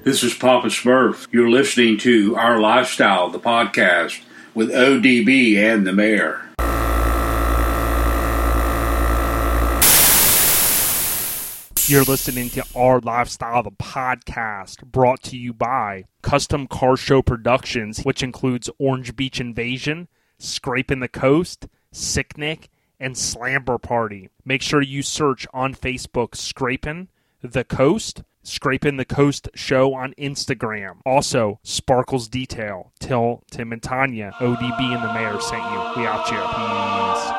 This is Papa Smurf. You're listening to Our Lifestyle, the podcast, with ODB and the Mayor. You're listening to Our Lifestyle, the podcast, brought to you by Custom Car Show Productions, which includes Orange Beach Invasion, Scraping the Coast, Sicknick, and Slamber Party. Make sure you search on Facebook Scraping the Coast Show on Instagram. Also, Sparkles Detail. Till Tim and Tanya, ODB and the Mayor sent you. We out here. Peace.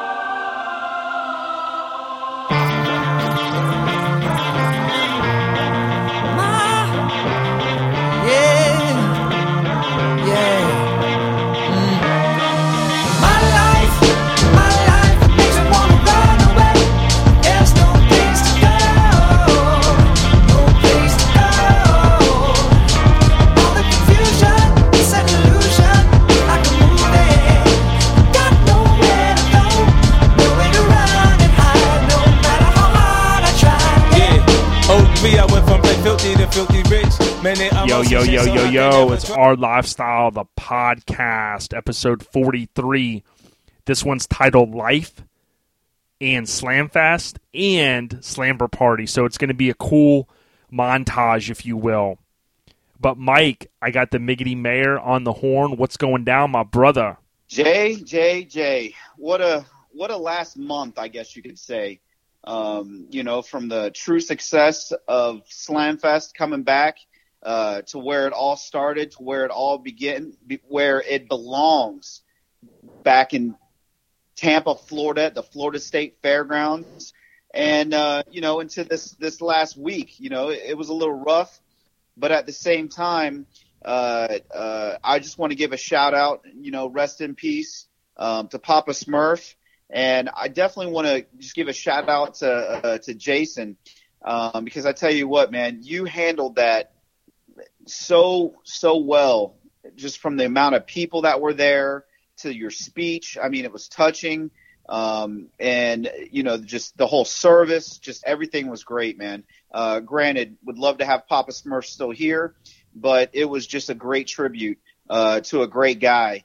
I went from filthy to filthy rich. Yo, it's Our Lifestyle, the podcast, episode 43. This one's titled Life and Slamfest and Slamber Party. So it's going to be a cool montage, if you will. But Mike, I got the Miggity Mayor on the horn. What's going down, my brother? Jay. What a last month, I guess you could say. From the true success of Slamfest coming back to where it all started, to where it all began, where it belongs, back in Tampa, Florida, at the Florida State Fairgrounds, and into this last week. It was a little rough, but at the same time, I just want to give a shout out. Rest in peace to Papa Smurf. And I definitely want to just give a shout out to Jason because I tell you what, man, you handled that so well, just from the amount of people that were there to your speech. I mean, it was touching, and just the whole service, just everything was great, man. Granted, would love to have Papa Smurf still here, but it was just a great tribute to a great guy.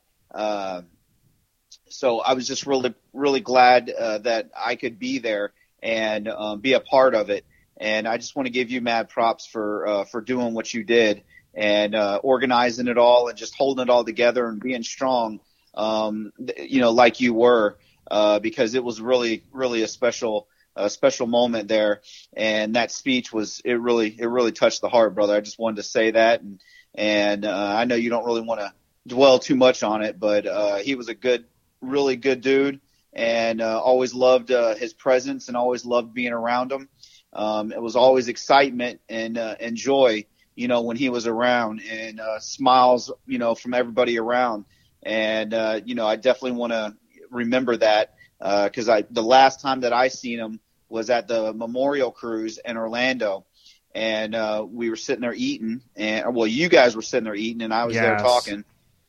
So I was just really, really glad that I could be there and be a part of it. And I just want to give you mad props for doing what you did and organizing it all and just holding it all together and being strong, like you were, because it was really, really a special moment there. And that speech it really touched the heart, brother. I just wanted to say that. And I know you don't really want to dwell too much on it, but he was a really good dude, and always loved his presence and always loved being around him. It was always excitement and joy, when he was around, and smiles, from everybody around. And, I definitely want to remember that because the last time that I seen him was at the Memorial Cruise in Orlando. And we were sitting there eating, you guys were sitting there eating, and I was there talking.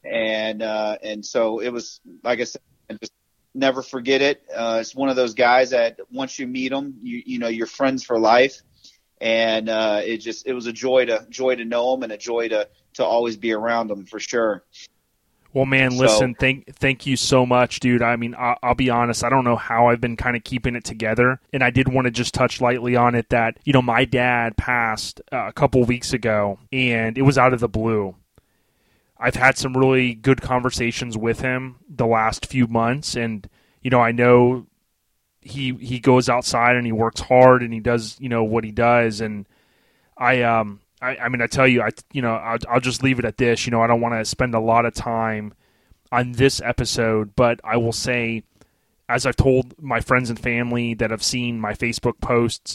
And so it was, like I said, just never forget it. It's one of those guys that once you meet him, you're friends for life. And it was a joy to know him and a joy to always be around him for sure. Well, man, listen, thank you so much, dude. I mean, I'll be honest, I don't know how I've been kind of keeping it together. And I did want to just touch lightly on it that, my dad passed a couple weeks ago, and it was out of the blue. I've had some really good conversations with him the last few months, and I know he goes outside and he works hard and he does what he does, and I tell you, I'll just leave it at this. I don't want to spend a lot of time on this episode, but I will say, as I've told my friends and family that have seen my Facebook posts,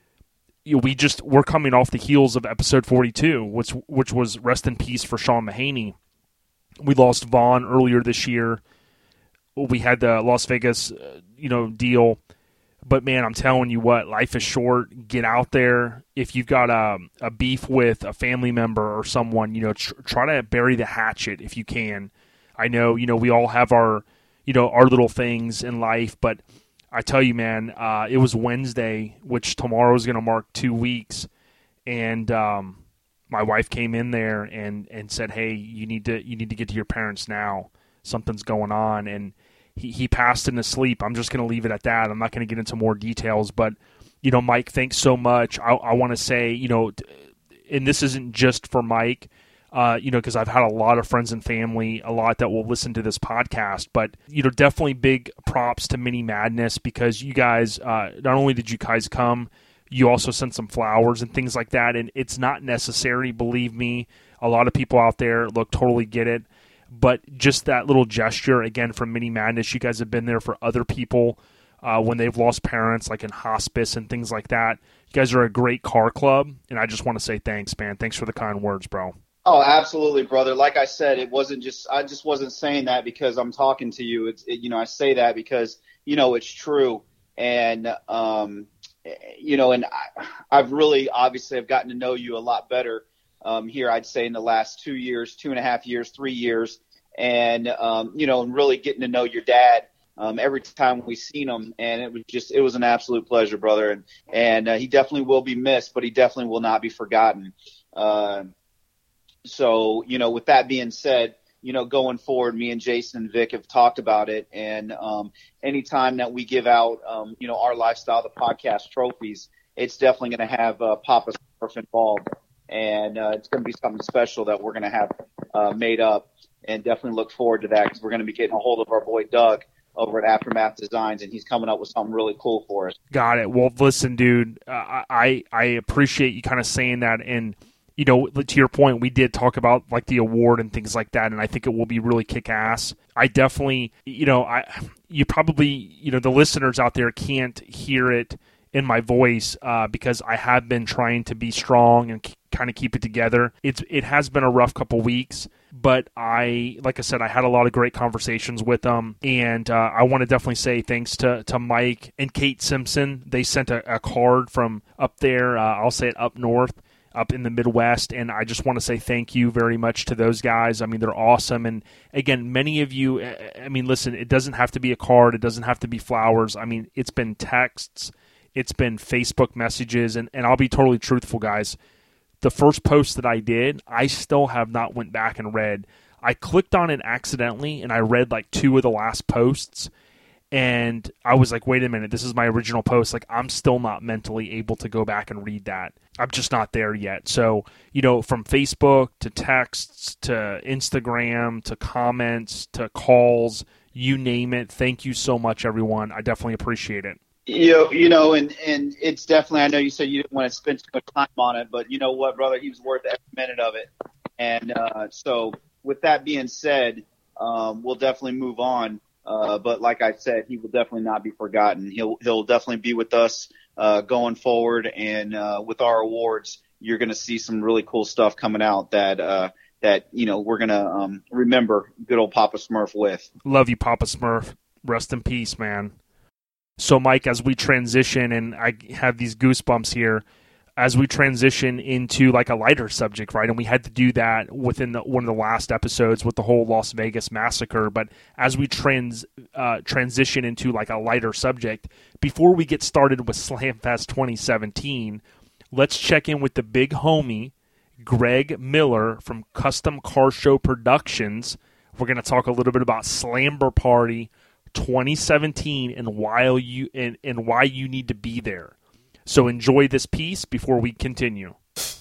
we're coming off the heels of episode 42, which was rest in peace for Sean Mahaney. We lost Vaughn earlier this year. We had the Las Vegas, deal. But man, I'm telling you what, life is short. Get out there. If you've got a beef with a family member or someone, try to bury the hatchet if you can. I know, we all have our little things in life, but I tell you, man, it was Wednesday, which tomorrow is going to mark 2 weeks, and my wife came in there and said, hey, you need to get to your parents now. Something's going on. And he passed in his sleep. I'm just going to leave it at that. I'm not going to get into more details. But, Mike, thanks so much. I want to say, and this isn't just for Mike, because I've had a lot of friends and family, a lot that will listen to this podcast, but, definitely big props to Mini Madness, because you guys, not only did you guys come, you also sent some flowers and things like that. And it's not necessary, believe me. A lot of people out there totally get it. But just that little gesture, again, from Mini Madness, you guys have been there for other people when they've lost parents, like in hospice and things like that. You guys are a great car club, and I just want to say thanks, man. Thanks for the kind words, bro. Oh, absolutely, brother. Like I said, I just wasn't saying that because I'm talking to you. I say that because, it's true. And, and I've really, obviously, I've gotten to know you a lot better here, I'd say, in the last 2 years, 2.5 years, 3 years. And, and really getting to know your dad every time we've seen him. And it was an absolute pleasure, brother. And he definitely will be missed, but he definitely will not be forgotten. So, with that being said, going forward, me and Jason and Vic have talked about it. And anytime that we give out, our Lifestyle, the podcast trophies, it's definitely going to have Papa Smurf involved. And it's going to be something special that we're going to have made up, and definitely look forward to that, because we're going to be getting a hold of our boy Doug over at Aftermath Designs, and he's coming up with something really cool for us. Got it. Well, listen, dude, I appreciate you kind of saying that. And, to your point, we did talk about like the award and things like that, and I think it will be really kick-ass. I definitely, you probably, the listeners out there can't hear it in my voice because I have been trying to be strong and kind of keep it together. It has been a rough couple weeks, but like I said, I had a lot of great conversations with them, and I want to definitely say thanks to Mike and Kate Simpson. They sent a card from up there, I'll say it up north, up in the Midwest, and I just want to say thank you very much to those guys. I mean, they're awesome. And again, many of you, listen, it doesn't have to be a card, it doesn't have to be flowers. I mean, it's been texts, it's been Facebook messages, and I'll be totally truthful, guys. The first post that I did, I still have not went back and read. I clicked on it accidentally, and I read like 2 of the last posts, and I was like, wait a minute, this is my original post. Like, I'm still not mentally able to go back and read that. I'm just not there yet. So, from Facebook to texts to Instagram to comments to calls, you name it. Thank you so much, everyone. I definitely appreciate it. And it's definitely, I know you said you didn't want to spend too much time on it, but you know what, brother, he was worth every minute of it. And so with that being said, we'll definitely move on. But like I said, he will definitely not be forgotten. He'll definitely be with us going forward. And with our awards, you're going to see some really cool stuff coming out that we're going to remember good old Papa Smurf with. Love you, Papa Smurf. Rest in peace, man. So, Mike, as we transition, and I have these goosebumps here, as we transition into like a lighter subject, right? And we had to do that within one of the last episodes with the whole Las Vegas massacre. But as we transition into like a lighter subject, before we get started with SlamFest 2017, let's check in with the big homie, Greg Miller from Custom Car Show Productions. We're going to talk a little bit about Slamber Party 2017 and why you need to be there. So enjoy this piece before we continue.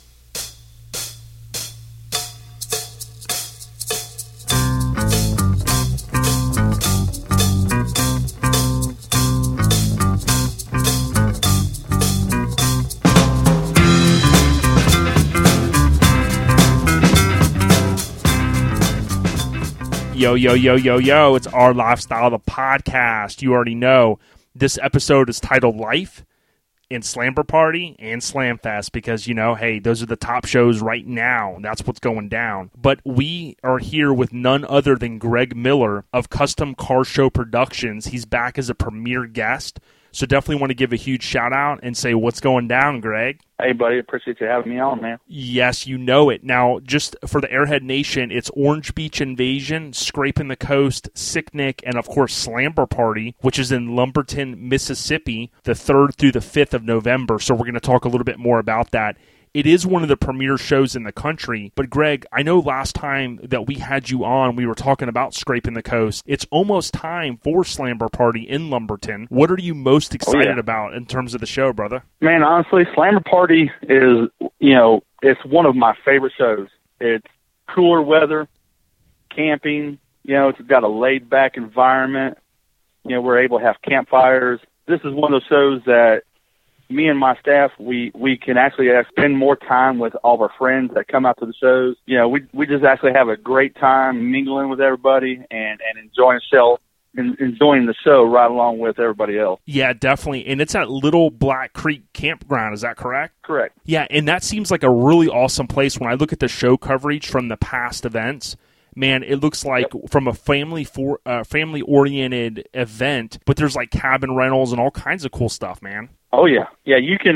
Yo, it's Our Lifestyle, the podcast. You already know this episode is titled Life in Slamber Party and SlamFest because, hey, those are the top shows right now. That's what's going down. But we are here with none other than Greg Miller of Custom Car Show Productions. He's back as a premier guest. So definitely want to give a huge shout out and say what's going down, Greg. Hey, buddy. Appreciate you having me on, man. Yes, you know it. Now, just for the Airhead Nation, it's Orange Beach Invasion, Scraping the Coast, Sick Nick, and, of course, Slamber Party, which is in Lumberton, Mississippi, the 3rd through the 5th of November. So we're going to talk a little bit more about that it is one of the premier shows in the country. But Greg, I know last time that we had you on, we were talking about Scraping the Coast. It's almost time for Slamber Party in Lumberton. What are you most excited about in terms of the show, brother? Man, honestly, Slamber Party is, it's one of my favorite shows. It's cooler weather, camping, it's got a laid-back environment. We're able to have campfires. This is one of those shows that me and my staff, we can actually spend more time with all of our friends that come out to the shows. We just actually have a great time mingling with everybody and enjoying the show right along with everybody else. Yeah, definitely. And it's at Little Black Creek Campground, is that correct? Correct. Yeah, and that seems like a really awesome place. When I look at the show coverage from the past events, man, it looks like from a family-oriented event, but there's like cabin rentals and all kinds of cool stuff, man. Oh yeah, you can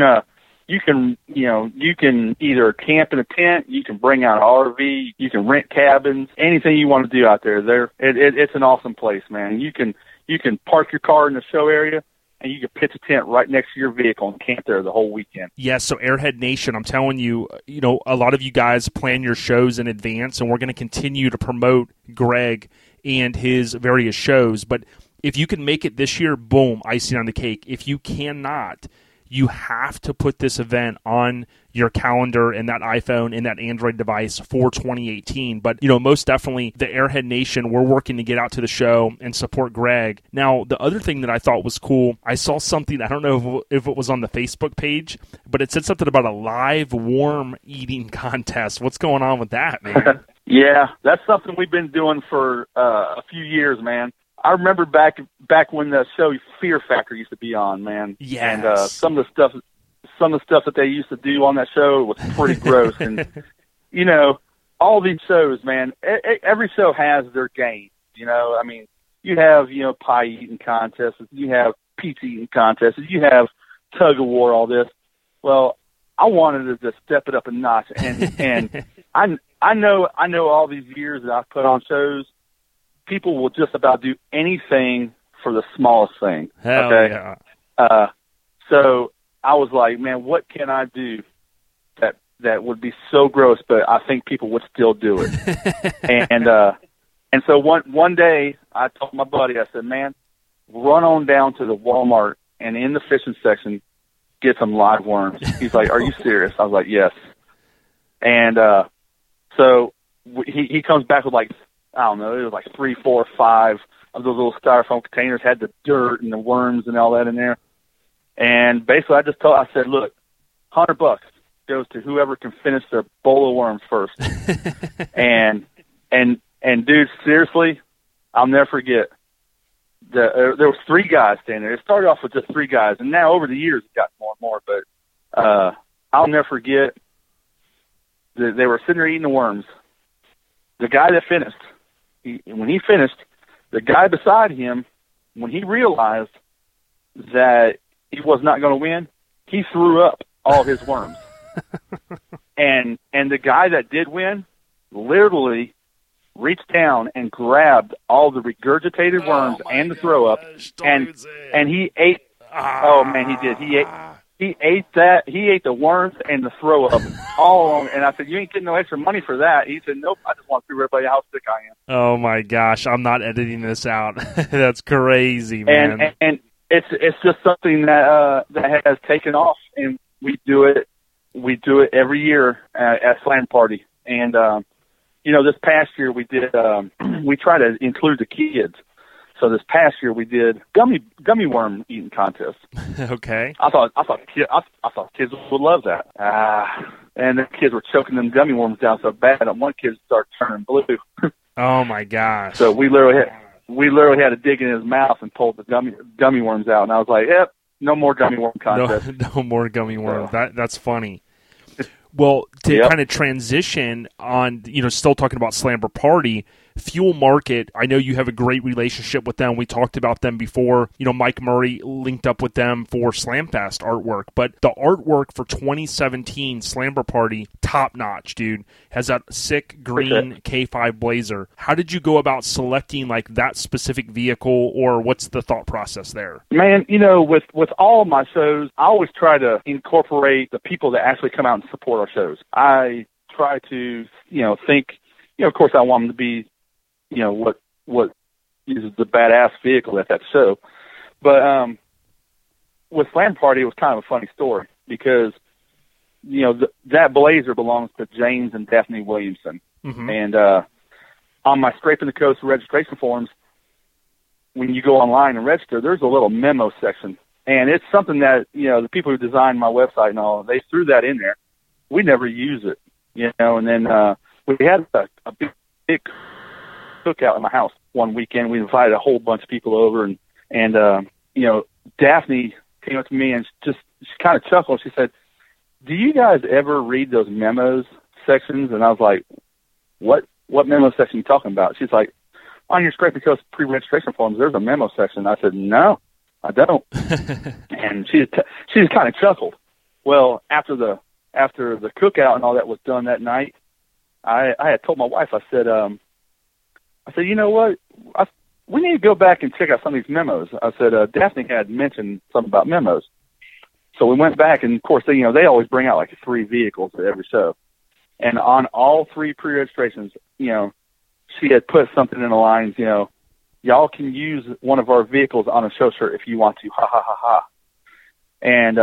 either camp in a tent, you can bring out an RV, you can rent cabins, anything you want to do out there. It's an awesome place, man. You can park your car in the show area, and you can pitch a tent right next to your vehicle and camp there the whole weekend. Yeah, so Airhead Nation, I'm telling you, a lot of you guys plan your shows in advance, and we're going to continue to promote Greg and his various shows. But if you can make it this year, boom, icing on the cake. If you cannot, you have to put this event on your calendar and that iPhone and that Android device for 2018. But, most definitely the Airhead Nation, we're working to get out to the show and support Greg. Now, the other thing that I thought was cool, I saw something, I don't know if it was on the Facebook page, but it said something about a live worm eating contest. What's going on with that, man? Yeah, that's something we've been doing for a few years, man. I remember back when the show Fear Factor used to be on, man. Yes. And some of the stuff that they used to do on that show was pretty gross. And all these shows, man, every show has their game. You have pie eating contests, you have pizza eating contests, you have tug of war, all this. Well, I wanted to just step it up a notch, and I know all these years that I've put on shows, people will just about do anything for the smallest thing. Hell yeah. So I was like, man, what can I do that would be so gross, but I think people would still do it. and so one day I told my buddy, I said, man, run on down to the Walmart and in the fishing section, get some live worms. He's like, are you serious? I was like, yes. And so he comes back with like, I don't know, it was like 3, 4, 5 of those little styrofoam containers, had the dirt and the worms and all that in there. And basically I said, look, $100 goes to whoever can finish their bowl of worms first. and dude, seriously, I'll never forget. There was 3 guys standing there. It started off with just 3 guys, and now over the years it got more and more. But I'll never forget that they were sitting there eating the worms. The guy that finished, when he finished, the guy beside him, when he realized that he was not going to win, he threw up all his worms. and the guy that did win literally reached down and grabbed all the regurgitated worms and the throw up, and he ate. Oh man, he did. He ate that. He ate the worms and the throw up all along. And I said, "You ain't getting no extra money for that." He said, "Nope. I just want to prove everybody how sick I am." Oh my gosh, I'm not editing this out. That's crazy, man. And it's just something that has taken off, and we do it every year at Slam Party. And this past year we did. We try to include the kids. So this past year we did gummy worm eating contest. Okay. I thought kids would love that. And the kids were choking them gummy worms down so bad, and one kid started turning blue. Oh my gosh! So we literally had to dig in his mouth and pull the gummy worms out, and I was like, "Yep, no more gummy worm contest. No more gummy worms." That's funny. Well, to kind of transition on, still talking about Slamber Party, Fuel Market, I know you have a great relationship with them. We talked about them before. Mike Murray linked up with them for SlamFest artwork, but the artwork for 2017 Slamber Party, top notch, dude. Has that sick green K5 Blazer. How did you go about selecting like that specific vehicle, or what's the thought process there? Man, with all my shows, I always try to incorporate the people that actually come out and support our shows. I try to, think, of course I want them to be, what is the badass vehicle at that show. But with Slam Party, it was kind of a funny story because, that Blazer belongs to James and Daphne Williamson. Mm-hmm. And on my Scraping the Coast registration forms, when you go online and register, there's a little memo section. And it's something that, the people who designed my website and all, they threw that in there. We never use it, and then we had a big cookout in my house one weekend. We invited a whole bunch of people over, and Daphne came up to me and she kind of chuckled. She said, "Do you guys ever read those memos sections?" And I was like, what memo section are you talking about? She's like, "On your Scraping Coast pre-registration forms, there's a memo section." I said, "No, I don't." And she just kind of chuckled. Well, after the cookout and all that was done that night, I had told my wife, I said, you know what? We need to go back and check out some of these memos. I said, Daphne had mentioned something about memos. So we went back, and of course, they always bring out like 3 vehicles at every show. And on all 3 pre-registrations, she had put something in the lines, "Y'all can use one of our vehicles on a show shirt if you want to, ha ha ha ha." And,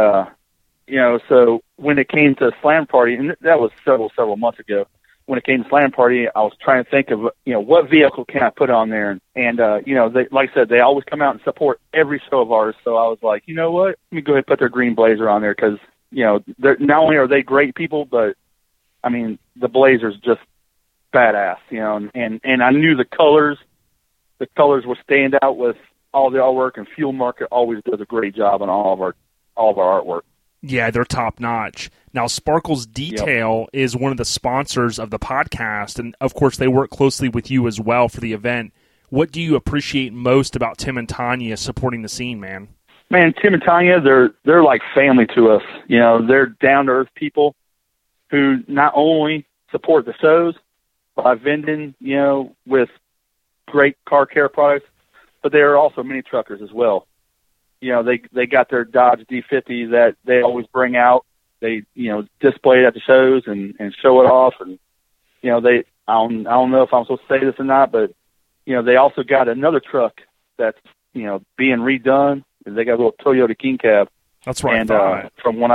so when it came to Slam Party, and that was several months ago, when it came to Slam Party, I was trying to think of, what vehicle can I put on there? And they, like I said, they always come out and support every show of ours. So I was like, you know what? Let me go ahead and put their green Blazer on there because, they're, not only are they great people, but, I mean, the Blazer's just badass, and I knew the colors were stand out with all the artwork, and Fuel Market always does a great job on all of our artwork. Yeah, they're top notch. Now, Sparkles Detail is one of the sponsors of the podcast, and of course, they work closely with you as well for the event. What do you appreciate most about Tim and Tanya supporting the scene, man? Man, Tim and Tanya, they're like family to us. They're down to earth people who not only support the shows by vending, with great car care products, but they are also mini truckers as well. They got their Dodge D50 that they always bring out. They, display it at the shows and show it off. And, I don't know if I'm supposed to say this or not, but, they also got another truck that's, being redone. They got a little Toyota King Cab. That's right. And, from when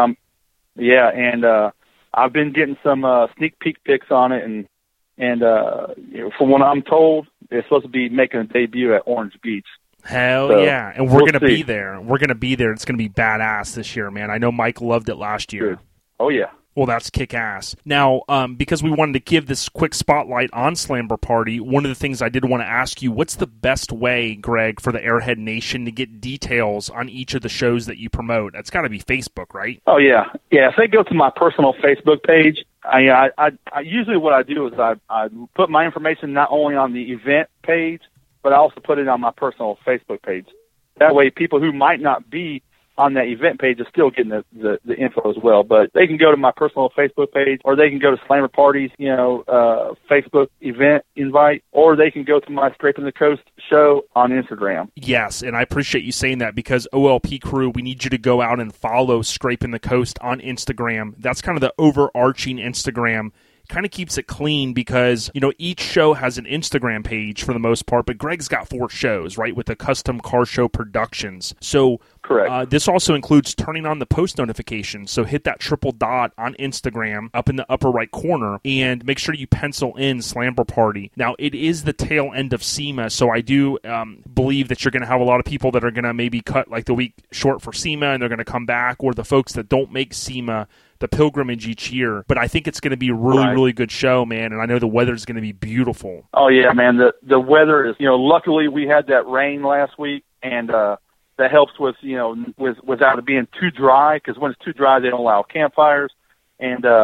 I've been getting some, sneak peek pics on it. And from what I'm told, it's supposed to be making a debut at Orange Beach. Hell yeah. And we're going to be there. We're going to be there. It's going to be badass this year, man. I know Mike loved it last year. Good. Oh, yeah. Well, that's kick-ass. Now, because we wanted to give this quick spotlight on Slamber Party, one of the things I did want to ask you, what's the best way, Greg, for the Airhead Nation to get details on each of the shows that you promote? That's got to be Facebook, right? Oh, yeah. Yeah, if they go to my personal Facebook page, I usually what I do is I put my information not only on the event page, but I also put it on my personal Facebook page. That way, people who might not be on that event page are still getting the info as well. But they can go to my personal Facebook page, or they can go to Slamber Party's, Facebook event invite, or they can go to my Scraping the Coast show on Instagram. Yes, and I appreciate you saying that because OLP Crew, we need you to go out and follow Scraping the Coast on Instagram. That's kind of the overarching Instagram. Kind of keeps it clean because, each show has an Instagram page for the most part, but Greg's got 4 shows, right, with the Custom Car Show Productions. So correct. This also includes turning on the post notifications. So hit that triple dot on Instagram up in the upper right corner and make sure you pencil in Slamber Party. Now, it is the tail end of SEMA, so I do believe that you're going to have a lot of people that are going to maybe cut like the week short for SEMA and they're going to come back, or the folks that don't make SEMA the pilgrimage each year. But I think it's going to be a really good show, man, and I know the weather's going to be beautiful. Oh, yeah, man. The weather is, luckily we had that rain last week, and that helps with, without it being too dry, because when it's too dry, they don't allow campfires. And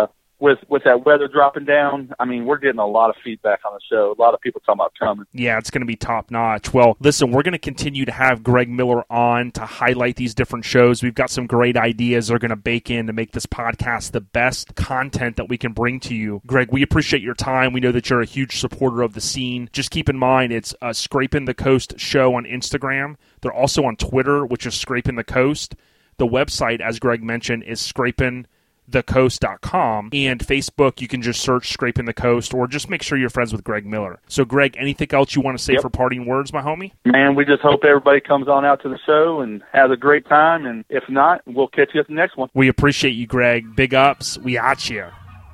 with that weather dropping down, I mean, we're getting a lot of feedback on the show. A lot of people talking about coming. Yeah, it's going to be top notch. Well, listen, we're going to continue to have Greg Miller on to highlight these different shows. We've got some great ideas they're going to bake in to make this podcast the best content that we can bring to you. Greg, we appreciate your time. We know that you're a huge supporter of the scene. Just keep in mind, it's Scraping the Coast show on Instagram. They're also on Twitter, which is Scraping the Coast. The website, as Greg mentioned, is scrapingthecoast.com, and Facebook, you can just search Scraping the Coast, or just make sure you're friends with Greg Miller. So, Greg, anything else you want to say for parting words, my homie? Man, we just hope everybody comes on out to the show and has a great time, and if not, we'll catch you at the next one. We appreciate you, Greg. Big ups. We at you.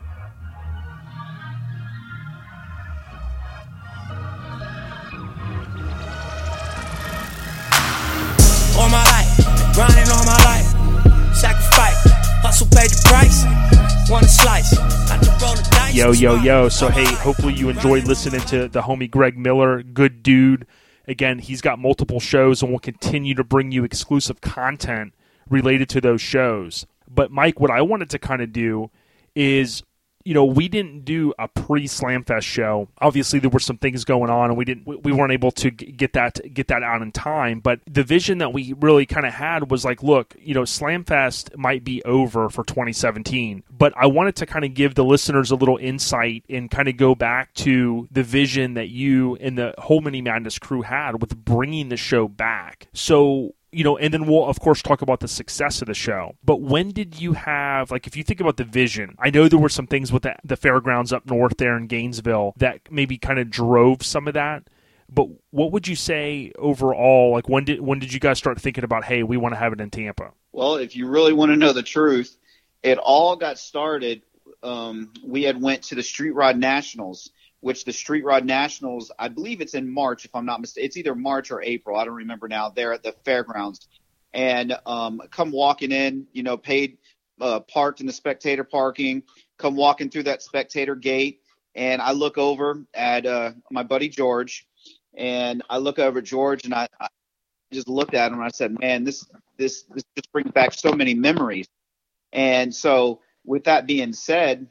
All my life, grinding all my life, sacrifice, hustle paid the price, want a slice, I just roll the dice. Yo. So, hey, hopefully you enjoyed listening to the homie Greg Miller. Good dude. Again, he's got multiple shows, and we'll continue to bring you exclusive content related to those shows. But, Mike, what I wanted to kind of do is, we didn't do a pre-Slamfest show. Obviously, there were some things going on, and we weren't able to get that out in time. But the vision that we really kind of had was like, look, Slamfest might be over for 2017, but I wanted to kind of give the listeners a little insight and kind of go back to the vision that you and the whole Mini Madness crew had with bringing the show back. So, and then we'll, of course, talk about the success of the show. But when did you have, if you think about the vision, I know there were some things with the fairgrounds up north there in Gainesville that maybe kind of drove some of that. But what would you say overall, when did you guys start thinking about, hey, we want to have it in Tampa? Well, if you really want to know the truth, it all got started. We had went to the Street Rod Nationals, which the Street Rod Nationals, I believe it's in March, if I'm not mistaken. It's either March or April. I don't remember now. They're at the fairgrounds. And come walking in, paid, parked in the spectator parking, come walking through that spectator gate. And I look over at my buddy George. And I look over at George, and I just looked at him, and I said, man, this just brings back so many memories. And so with that being said,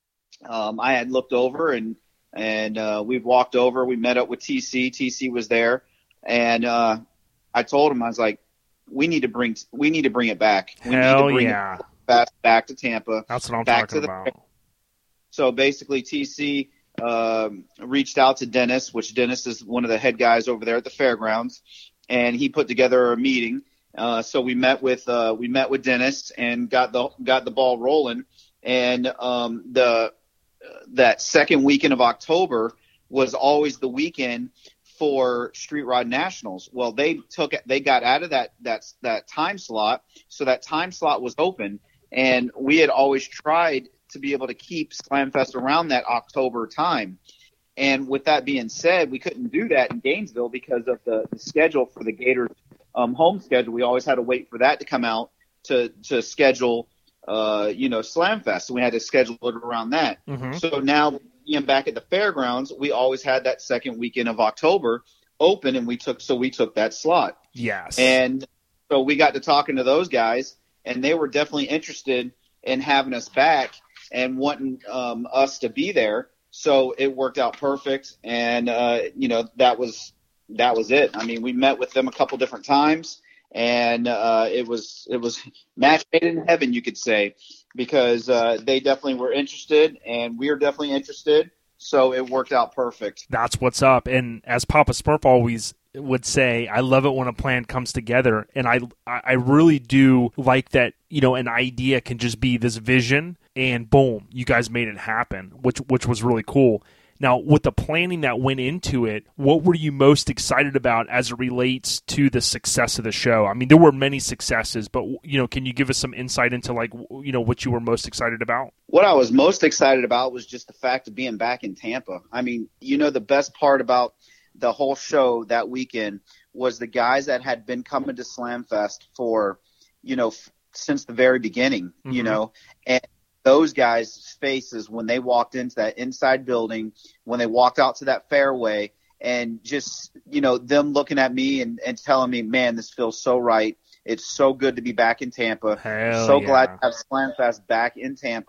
I had looked over, and we walked over. We met up with TC. TC was there, and I told him, I was like, "We need to bring it back. We need to bring it back to Tampa. That's what I'm talking about." So basically, TC reached out to Dennis, which Dennis is one of the head guys over there at the fairgrounds, and he put together a meeting. So we met with Dennis and got the ball rolling, and that second weekend of October was always the weekend for Street Rod Nationals. Well, they got out of that time slot, so that time slot was open, and we had always tried to be able to keep Slamfest around that October time. And with that being said, we couldn't do that in Gainesville because of the schedule for the Gators home schedule. We always had to wait for that to come out to schedule Slamfest. So we had to schedule it around that. Mm-hmm. So now being back at the fairgrounds, we always had that second weekend of October open, and we took that slot. Yes. And so we got to talking to those guys, and they were definitely interested in having us back and wanting us to be there. So it worked out perfect. And, that was it. I mean, we met with them a couple different times, and it was match made in heaven, you could say, because they definitely were interested, and we were definitely interested. So it worked out perfect. That's what's up. And as Papa Smurf always would say, I love it when a plan comes together. And I really do like that, an idea can just be this vision, and boom, you guys made it happen, which was really cool. Now, with the planning that went into it, what were you most excited about as it relates to the success of the show? I mean, there were many successes, but, can you give us some insight into, what you were most excited about? What I was most excited about was just the fact of being back in Tampa. I mean, the best part about the whole show that weekend was the guys that had been coming to Slamfest for, since the very beginning, mm-hmm. And those guys' faces when they walked into that inside building, when they walked out to that fairway, and just, them looking at me and telling me, man, this feels so right. It's so good to be back in Tampa. Hell so yeah. glad to have Slamfest back in Tampa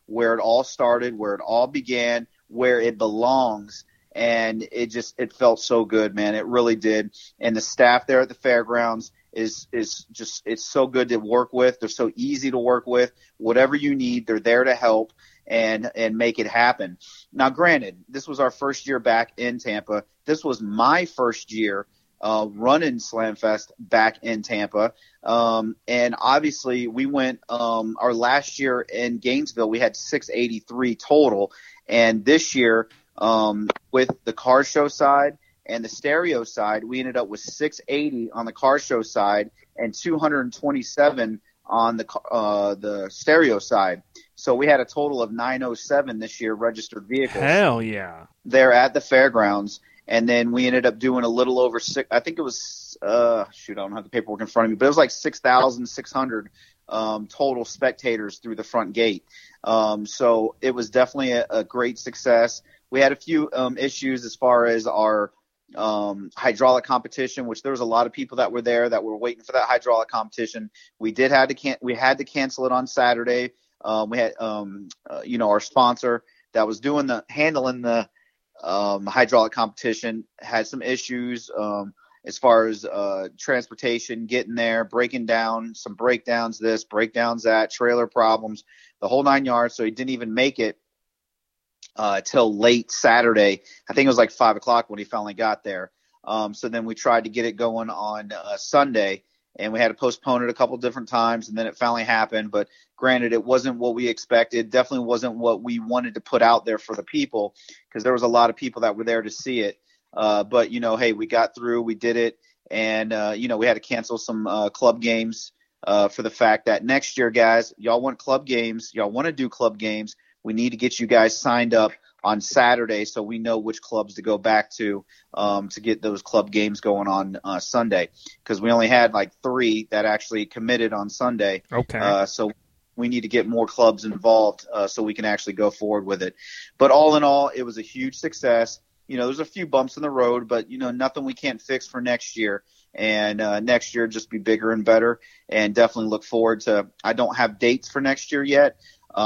where it all started, where it all began, where it belongs. And it felt so good, man. It really did. And the staff there at the fairgrounds is just, it's so good to work with. They're so easy to work with. Whatever you need, they're there to help and make it happen. Now, granted, this was our first year back in Tampa. This was my first year running SlamFest back in Tampa. And obviously we went, our last year in Gainesville, we had 683 total. And this year, with the car show side and the stereo side, we ended up with 680 on the car show side and 227 on the stereo side. So we had a total of 907 this year registered vehicles. Hell yeah. There at the fairgrounds. And then we ended up doing a little over I think it was, I don't have the paperwork in front of me, but it was like 6,600 total spectators through the front gate. So it was definitely a great success. We had a few issues as far as our hydraulic competition, which there was a lot of people that were there that were waiting for that hydraulic competition. We had to cancel it on Saturday. We had our sponsor that was handling the hydraulic competition had some issues as far as transportation, getting there, breaking down, some breakdowns this, breakdowns that, trailer problems, the whole 9 yards. So he didn't even make it till late Saturday. I think it was like 5 o'clock when he finally got there. So then we tried to get it going on Sunday, and we had to postpone it a couple different times, and then it finally happened. But granted, it wasn't what we expected. Definitely wasn't what we wanted to put out there for the people, because there was a lot of people that were there to see it. But, hey, we got through, we did it. And, we had to cancel some club games for the fact that next year, guys, y'all want club games. Y'all want to do club games. We need to get you guys signed up on Saturday so we know which clubs to go back to get those club games going on Sunday, because we only had like 3 that actually committed on Sunday. Okay. So we need to get more clubs involved so we can actually go forward with it. But all in all, it was a huge success. There's a few bumps in the road, but, nothing we can't fix for next year. And next year just be bigger and better, and definitely look forward to – I don't have dates for next year yet.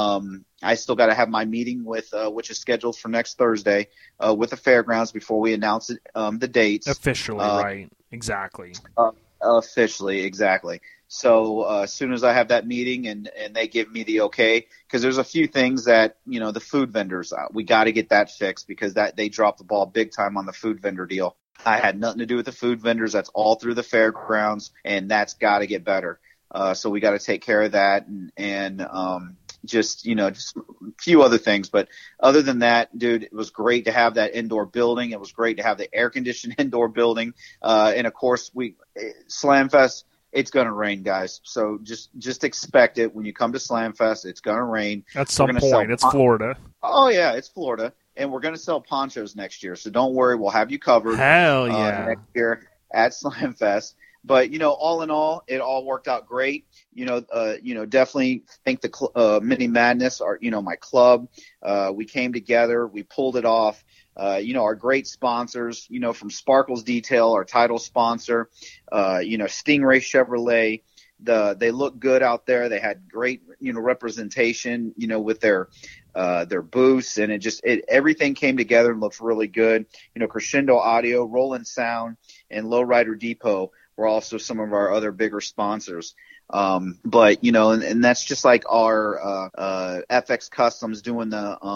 I still got to have my meeting with which is scheduled for next Thursday with the fairgrounds before we announce it, the dates. Officially, right. Exactly. Officially, exactly. So as soon as I have that meeting and they give me the okay, because there's a few things that, the food vendors, we got to get that fixed, because they dropped the ball big time on the food vendor deal. I had nothing to do with the food vendors. That's all through the fairgrounds, and that's got to get better. So we got to take care of that and just a few other things. But other than that, dude, it was great to have that indoor building. It was great to have the air-conditioned indoor building. And, of course, SlamFest, it's going to rain, guys. So just expect it when you come to SlamFest. It's going to rain. At some point. It's Florida. Oh, yeah, it's Florida. And we're going to sell ponchos next year. So don't worry. We'll have you covered. Hell yeah. Next year at SlamFest. But, all in all, it all worked out great. Definitely thank the Mini Madness, my club. We came together. We pulled it off. Our great sponsors, from Sparkles Detail, our title sponsor, Stingray Chevrolet. They look good out there. They had great, representation, with their booths, and everything came together and looked really good. Crescendo Audio, Roland Sound, and Lowrider Depot were also some of our other bigger sponsors. But, and that's just like our FX Customs doing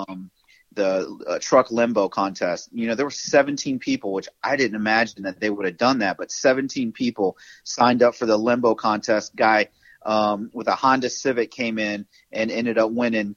the truck limbo contest. There were 17 people, which I didn't imagine that they would have done that, but 17 people signed up for the limbo contest. Guy with a Honda Civic came in and ended up winning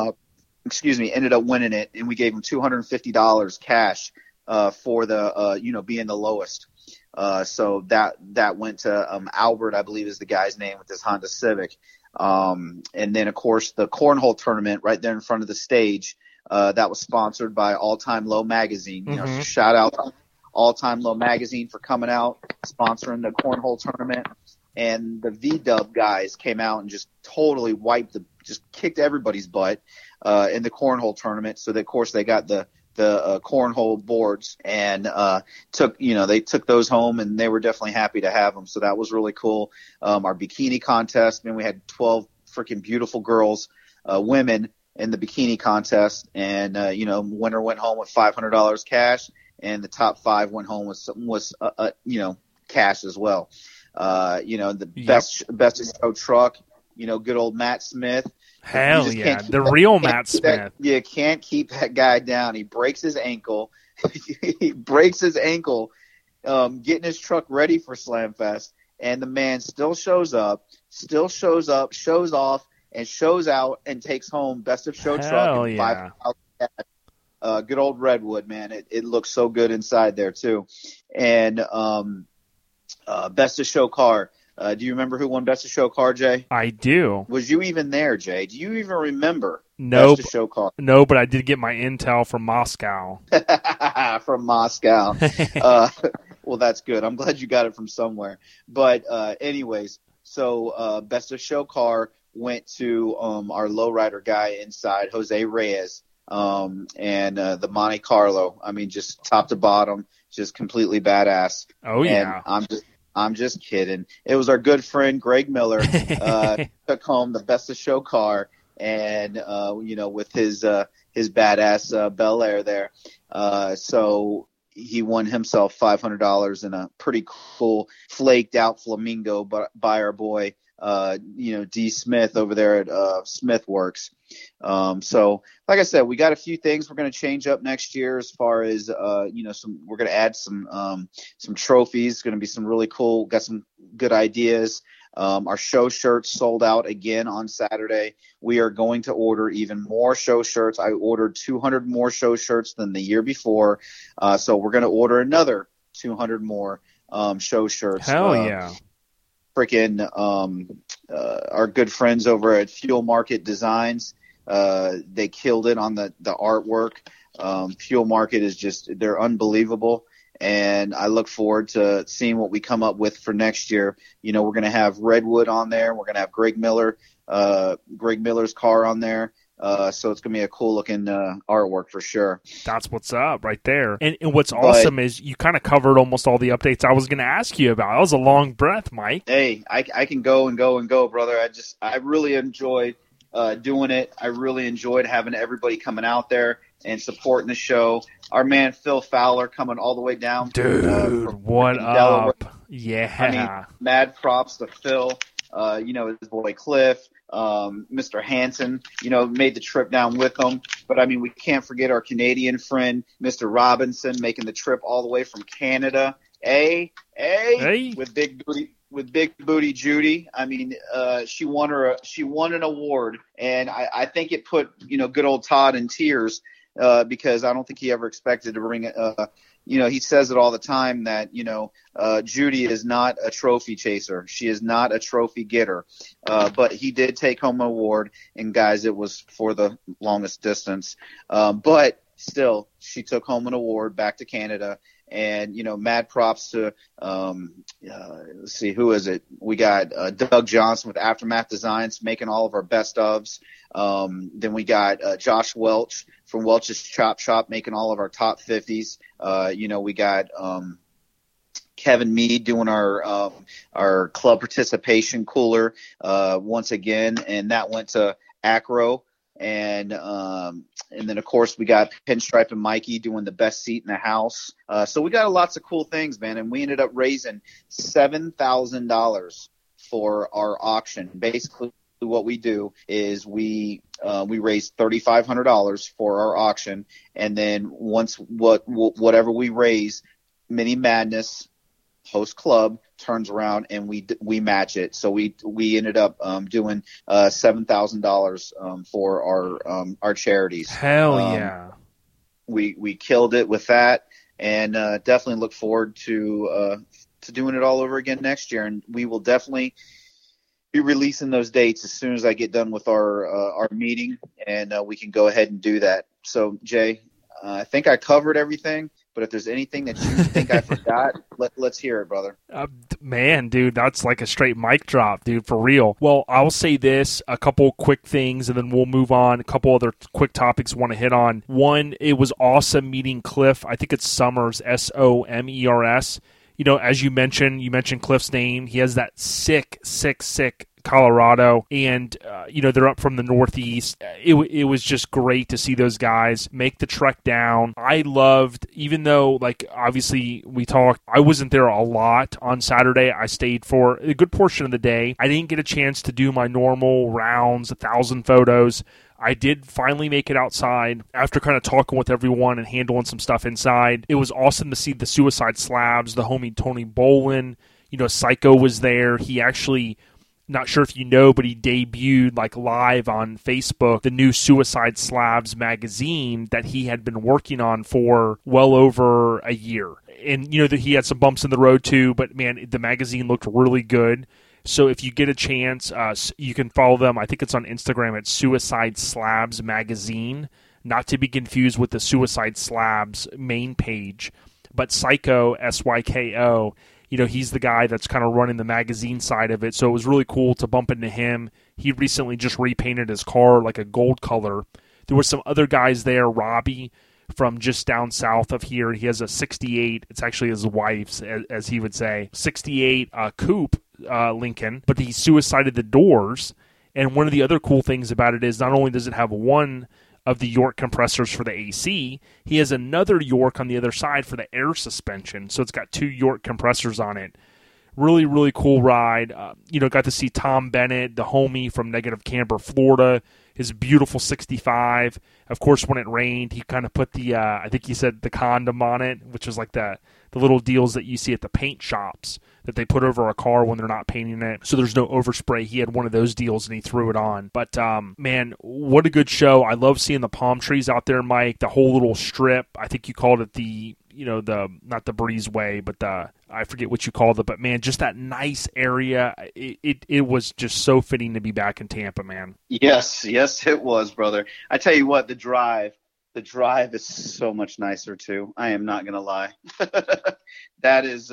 it, and we gave him $250 cash for the being the lowest. So that went to Albert, I believe is the guy's name, with this Honda Civic. And then, of course, the cornhole tournament right there in front of the stage, that was sponsored by All Time Low Magazine. So shout out to All Time Low Magazine for coming out, sponsoring the cornhole tournament. And the V-Dub guys came out and just totally just kicked everybody's butt in the cornhole tournament. So, of course, they got the cornhole boards and they took those home, and they were definitely happy to have them. So that was really cool. Our bikini contest, we had 12 freaking beautiful girls, women, in the bikini contest, and winner went home with $500 cash, and the top 5 went home with cash as well. Best of show truck, good old Matt Smith. Hell yeah, the real Matt Smith. You can't keep that guy down. He breaks his ankle. Getting his truck ready for Slamfest, and the man still shows up, shows off, and shows out, and takes home best of show truck and $5,000. Good old Redwood, man. It looks so good inside there too. And best of show car. Do you remember who won best of show car, Jay? I do. Was you even there, Jay? Do you even remember? Nope. Best of show car. No, but I did get my intel from Moscow. From Moscow. Well, that's good. I'm glad you got it from somewhere. But anyways, so best of show car went to our lowrider guy inside, Jose Reyes, and the Monte Carlo. I mean, just top to bottom, just completely badass. Oh yeah. And I'm just kidding. It was our good friend Greg Miller took home the best of show car, and with his badass Bel Air there. So he won himself $500 in a pretty cool flaked out Flamingo by our boy D Smith over there at Smith Works. So like I said, we got a few things we're going to change up next year as far as we're going to add some trophies. It's going to be some really cool, got some good ideas. Our show shirts sold out again on Saturday. We are going to order even more show shirts. I ordered 200 more show shirts than the year before. So we're going to order another 200 more show shirts. Hell yeah. Freaking our good friends over at Fuel Market Designs, they killed it on the artwork. Fuel Market is they're unbelievable. And I look forward to seeing what we come up with for next year. We're going to have Redwood on there. We're going to have Greg Miller's car on there. So it's going to be a cool looking artwork for sure. That's what's up right there. And what's awesome is you kind of covered almost all the updates I was going to ask you about. That was a long breath, Mike. Hey, I can go and go and go, brother. I really enjoyed doing it. I really enjoyed having everybody coming out there and supporting the show. Our man Phil Fowler coming all the way down. Dude, what up? Yeah. I mean, mad props to Phil. His boy Cliff, Mr. Hansen, made the trip down with them. But I mean, we can't forget our Canadian friend, Mr. Robinson, making the trip all the way from Canada. Hey. With big booty Judy. I mean, she won an award, and I think it put good old Todd in tears because I don't think he ever expected to bring he says it all the time that Judy is not a trophy chaser. She is not a trophy getter, but he did take home an award, and guys, it was for the longest distance. But still, she took home an award back to Canada. And, mad props to, let's see, who is it? We got Doug Johnson with Aftermath Designs making all of our best ofs. Then we got Josh Welch from Welch's Chop Shop making all of our top 50s. We got Kevin Mead doing our club participation cooler once again, and that went to Acro. And then, of course, we got Pinstripe and Mikey doing the best seat in the house. So we got lots of cool things, man. And we ended up raising $7,000 for our auction. Basically, what we do is we raise $3,500 for our auction. And then once whatever we raise, Mini Madness host club turns around and we match it. So we ended up doing $7,000 for our charities. Hell yeah. We killed it with that, and definitely look forward to doing it all over again next year. And we will definitely be releasing those dates as soon as I get done with our meeting, and we can go ahead and do that. So Jay, I think I covered everything. But if there's anything that you think I forgot, let's hear it, brother. Man, dude, that's like a straight mic drop, dude, for real. Well, I'll say this, a couple quick things, and then we'll move on. A couple other quick topics I want to hit on. One, it was awesome meeting Cliff. I think it's Somers, Somers. As you mentioned Cliff's name. He has that sick Colorado, and they're up from the Northeast. It was just great to see those guys make the trek down. I loved, even though obviously we talked, I wasn't there a lot on Saturday. I stayed for a good portion of the day. I didn't get a chance to do my normal rounds, 1,000 photos. I did finally make it outside after kind of talking with everyone and handling some stuff inside. It was awesome to see the Suicide Slabs, the homie Tony Bolin. Psycho was there. He actually, not sure if you know, but he debuted live on Facebook the new Suicide Slabs magazine that he had been working on for well over a year. And that he had some bumps in the road too, but man, the magazine looked really good. So if you get a chance, you can follow them. I think it's on Instagram at Suicide Slabs Magazine, not to be confused with the Suicide Slabs main page. But Psycho, SYKO, he's the guy that's kind of running the magazine side of it. So it was really cool to bump into him. He recently just repainted his car like a gold color. There were some other guys there, Robbie from just down south of here. He has a 68. It's actually his wife's, as he would say, 68 coupe. Lincoln, but he suicided the doors. And one of the other cool things about it is not only does it have one of the York compressors for the AC, he has another York on the other side for the air suspension. So it's got 2 York compressors on it. Really, really cool ride. Got to see Tom Bennett, the homie from Negative Camper, Florida, his beautiful 65. Of course, when it rained, he kind of put the, I think he said the condom on it, which is like the little deals that you see at the paint shops that they put over a car when they're not painting it, so there's no overspray. He had one of those deals and he threw it on. But man, what a good show. I love seeing the palm trees out there, Mike, the whole little strip. I think you called it the not the breezeway, but I forget what you called it, but man, just that nice area. It was just so fitting to be back in Tampa, man. Yes, it was, brother. I tell you what, the drive is so much nicer too. I am not gonna lie. That is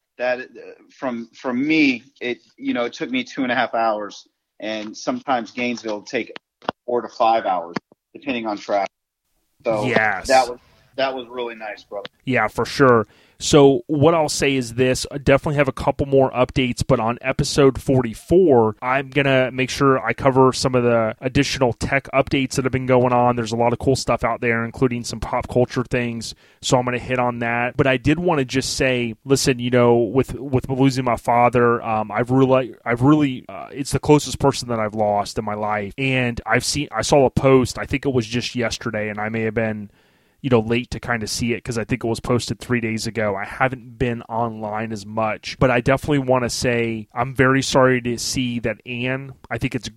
from me, it took me 2.5 hours, and sometimes Gainesville will take 4 to 5 hours depending on traffic. So yes, that was really nice, brother. Yeah, for sure. So what I'll say is this, I definitely have a couple more updates, but on episode 44, I'm going to make sure I cover some of the additional tech updates that have been going on. There's a lot of cool stuff out there, including some pop culture things, so I'm going to hit on that. But I did want to just say, listen, with losing my father, I've really, it's the closest person that I've lost in my life. And I saw a post, I think it was just yesterday, and I may have been late to kind of see it because I think it was posted 3 days ago. I haven't been online as much, but I definitely want to say I'm very sorry to see that Anne, I think it's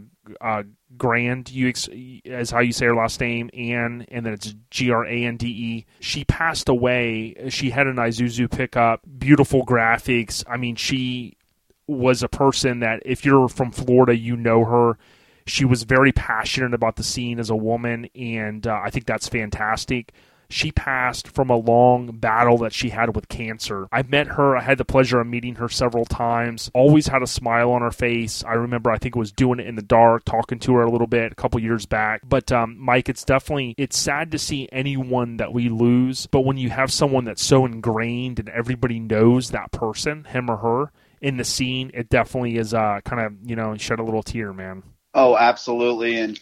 Grand, as how you say her last name, Anne, and then it's Grande. She passed away. She had an Isuzu pickup, beautiful graphics. I mean, she was a person that if you're from Florida, her. She was very passionate about the scene as a woman, and I think that's fantastic. She passed from a long battle that she had with cancer. I met her. I had the pleasure of meeting her several times. Always had a smile on her face. I remember, I think it was Doing It in the Dark, talking to her a little bit a couple years back. But Mike, it's sad to see anyone that we lose, but when you have someone that's so ingrained and everybody knows that person, him or her, in the scene, it definitely is kind of, shed a little tear, man. Oh, absolutely. And,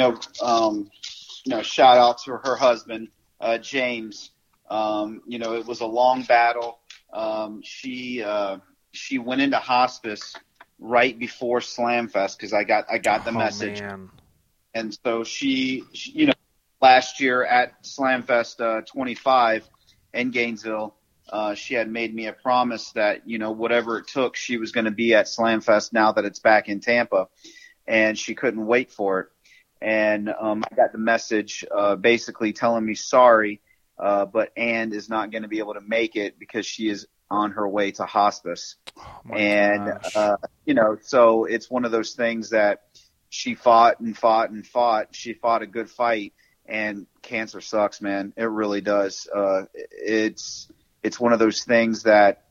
shout out to her husband, James. It was a long battle. She went into hospice right before Slamfest because I got the message. Man. And so she, last year at Slamfest 25 in Gainesville, she had made me a promise that, whatever it took, she was going to be at Slamfest now that it's back in Tampa. And she couldn't wait for it. And I got the message basically telling me sorry, but Anne is not going to be able to make it because she is on her way to hospice. Oh and, so it's one of those things that she fought and fought and fought. She fought a good fight, and cancer sucks, man. It really does. It's one of those things that,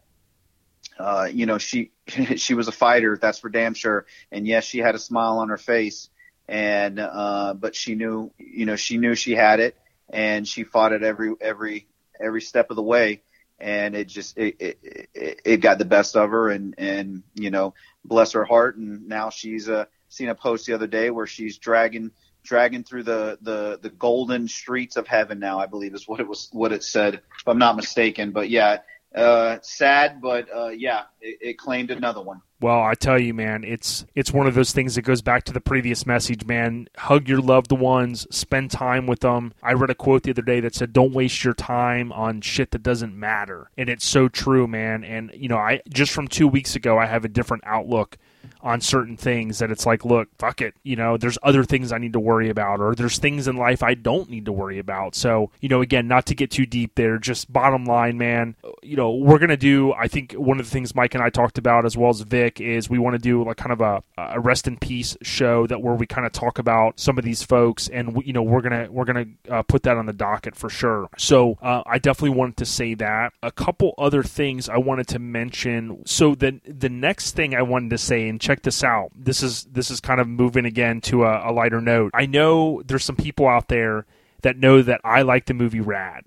she was a fighter, that's for damn sure. And yes, she had a smile on her face, and but she knew she had it, and she fought it every step of the way. and it got the best of her, and bless her heart. And now she's seen a post the other day where she's dragging through the golden streets of heaven now, I believe is what it said, if I'm not mistaken. But yeah, sad, but it claimed another one. Well, I tell you, man, it's one of those things that goes back to the previous message, man. Hug your loved ones, spend time with them. I read a quote the other day that said, "Don't waste your time on shit that doesn't matter." And it's so true, man. And, I just from 2 weeks ago, I have a different outlook on certain things that it's like, look, fuck it. There's other things I need to worry about, or there's things in life I don't need to worry about. So, again, not to get too deep there, just bottom line, man, we're going to do, I think one of the things Mike and I talked about, as well as Vic, is we want to do like kind of a rest in peace show where we kind of talk about some of these folks, and we're going to put that on the docket for sure. So I definitely wanted to say that. A couple other things I wanted to mention. So the next thing I wanted to say, and check this out, this is kind of moving again to a lighter note. I know there's some people out there that know that I like the movie Rad.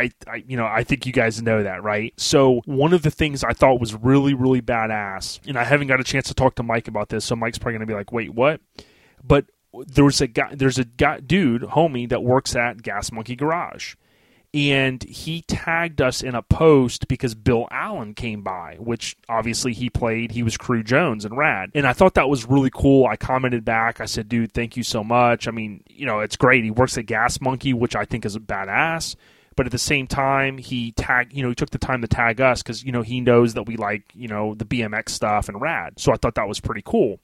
I think you guys know that, right? So one of the things I thought was really, really badass, and I haven't got a chance to talk to Mike about this, so Mike's probably going to be like, wait, what? But there's a dude, homie, that works at Gas Monkey Garage. And he tagged us in a post because Bill Allen came by, which obviously he was Crew Jones and Rad. And I thought that was really cool. I commented back. I said, dude, thank you so much. I mean, it's great. He works at Gas Monkey, which I think is a badass. But at the same time, he took the time to tag us because, he knows that we like, the BMX stuff and Rad. So I thought that was pretty cool.